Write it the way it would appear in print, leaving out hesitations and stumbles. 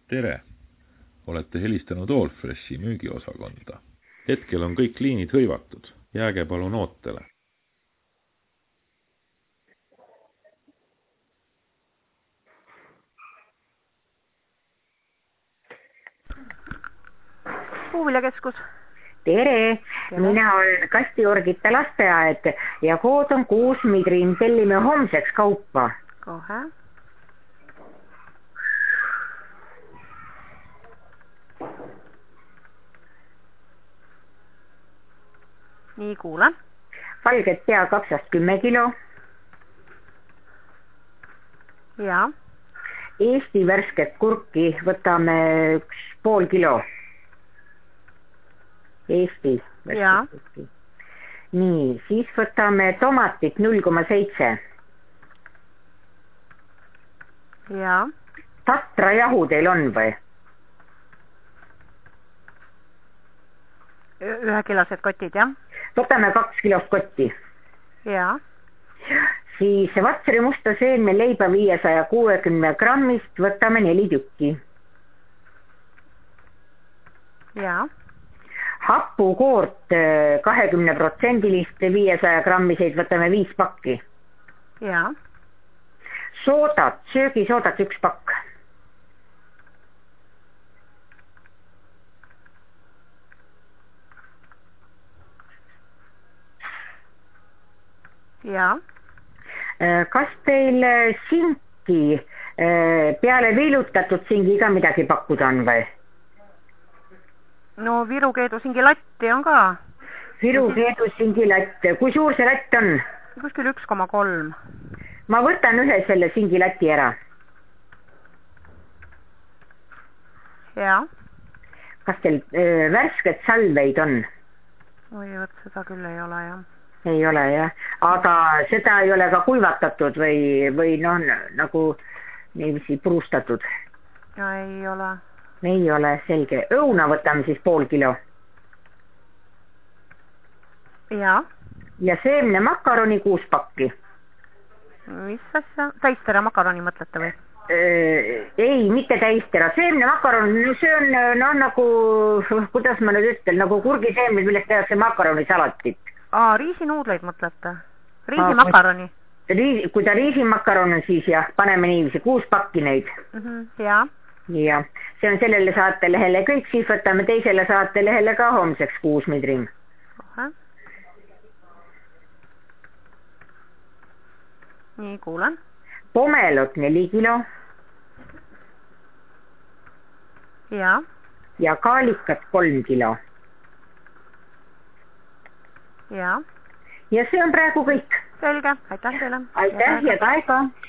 Tere! Olete helistanud Allfreshi müügiosakonda. Hetkel on kõik liinid hõivatud. Jääge palun ootele. Puuviljakeskus. Tere! Mina olen Kastiorgite lasteaed ja kood on 6 midrin. Tellime homseks kaupa. Kohe. Nii, kuulen. Valget peakapsast 10 kilo. Ja. Eesti värsket kurki võtame 1,5 kilo. Eesti värsket kurki. Nii, siis võtame tomatit 0,7. Ja. Tatra jahu teil on või? 1-kilosed kotid, jah? Võtame 2 kilost kotti. Ja. Siis Vatsari musta seemne leiba 560 grammist võtame 4 tükki. Ja. Hapukoort 20% 500 grammiseid võtame 5 pakki. Ja. Soodat, söögisoodat 1 pakk. Ja. Kas teil sinki peale viilutatud singiga midagi pakkuda on või? No Viru Keedu singilatti on ka. Viru Keedu singilatt. Kui suur see latt on? Kuskil 1,3. Ma võtan ühe selle singilatti ära. Ja. Kas teil värsket salveid on? Oi, võt, seda küll ei ole, jah. Ei ole, jah. Aga seda ei ole ka kuivatatud või noh, nagu niiviisi purustatud? Ja ei ole. Ei ole, selge. Õuna võtame siis 0,5 kilo. Ja. Ja seemne makaroni 6 pakki. Mis asja? Täistera makaroni mõtlete või? Ei, mitte täistera. Seemne makaron, see on no, nagu, kuidas ma nüüd ütlen, nagu kurgiseemned, millest tehakse makaronisalatit. Riisinuudleid mõtlete? Riisimakaroni? Kui ta riisimakaron on, siis jah, paneme niiviisi 6 pakki neid. Ja. Ja, see on sellele saatelehele kõik, siis võtame teisele saatelehele ka homseks 6 midrin. Kohe. Nii, kuulen. Pomelot 4 kilo. Ja. Ja kaalikat 3 kilo. Ja. Ja see on praegu kõik. Selge, aitäh teile. Aitäh ja taega.